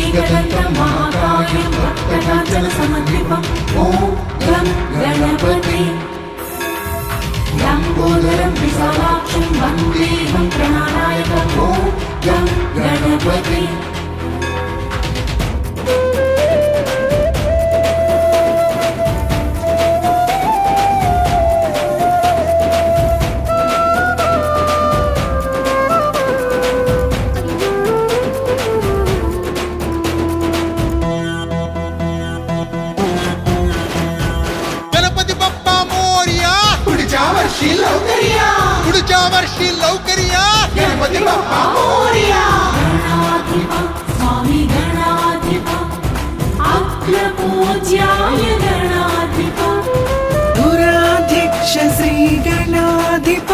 एकदन्तं महाकायं भक्तकाञ्चनसमद्विपम् ॐ गं गणपति लम्बोदरं विशालाक्षं वन्देऽहं प्रणनायकम् ॐ गं गणपति पुढच्या वर्षी लवकर या गणपती बाप्पा मोरया गणाधिप स्वामी गणाधिप अग्रपूज्याय गणाधिप दुराध्यक्ष श्री गणाधिप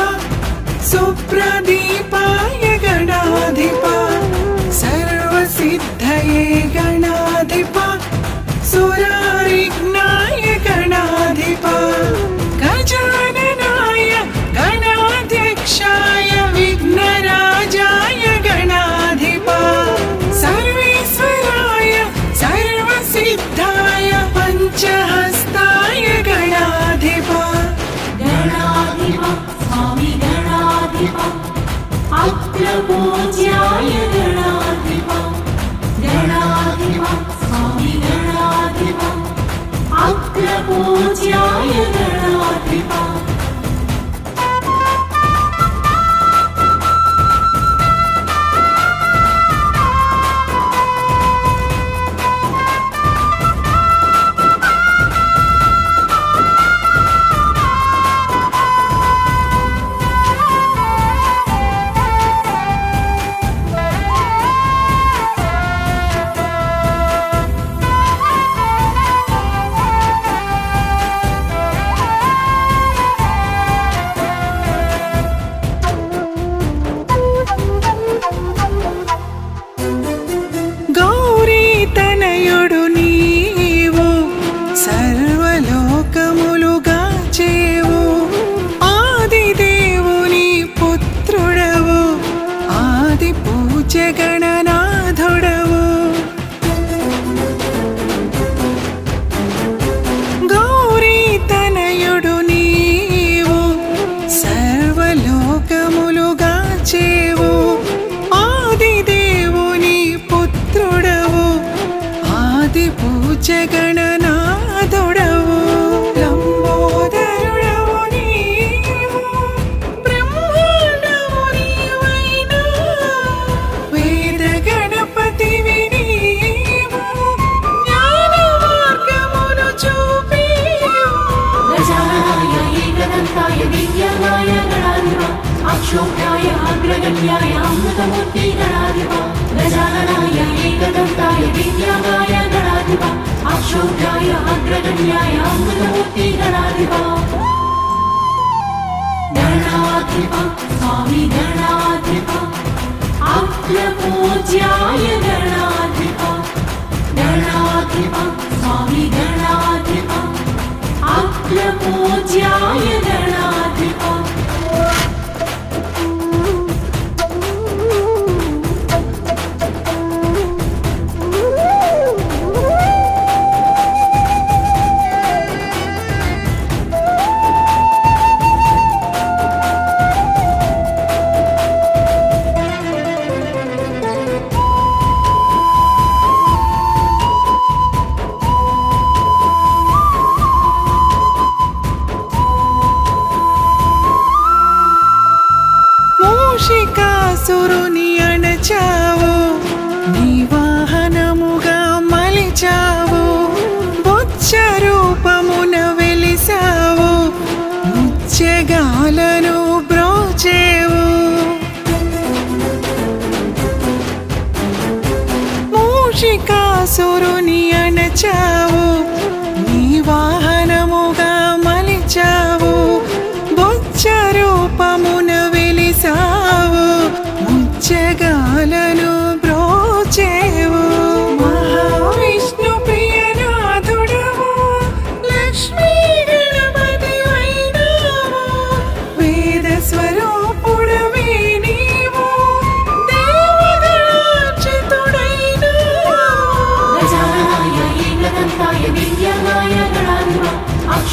सुप्रदीपाय गणाधिप सर्वसिद्धये गणाधिप सुरारिघ्नाय गणाधिप गजाननाय गणाध्यक्षाय विघ्नराजाय गणाधिप सर्वेश्वराय सर्वसिद्धाय पंचहस्ताय गणाधिप गणाधिप स्वामी गणाधिप अग्रपूज्याय गणाधिप गणाधिप स्वामी गणाधिप अग्रपूज्याय गणाधिप गणनाथुडवु गौरी तनयुडु नीवु सर्वलोकमुलु गाचेवु आदिदेवुनि पुत्रुडवु आदि पूज्य गणनाथुडवु अक्षोभ्याय अग्रगण्याय अमृतमूर्ति गणाधिप गजाननाय एकदन्ताय विद्यानाय गणाधिप अक्षोभ्याय अग्रगण्याय अमृतमूर्ति गणाधिप गणाधिप स्वामी गणाधिप अग्रपूज्याय गणाधिप गणाधिप स्वामी गणाधिप अग्रपूज्याय गणाधिप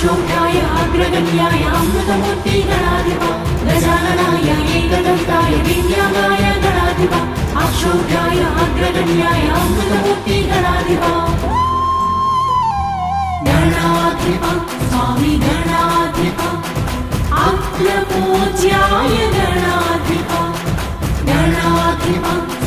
अक्षोभ्याय अग्रगण्याय अमृतमूर्ति गणाधिपा गजाननाय एकदन्ताय विद्यागाय गणाधिपा अक्षोभ्याय अग्रगण्याय अमृतमूर्ति गणाधिपा गणाधिपा स्वामी गणाधिपा अग्रपूज्याय गणाधिपा गणाधिपा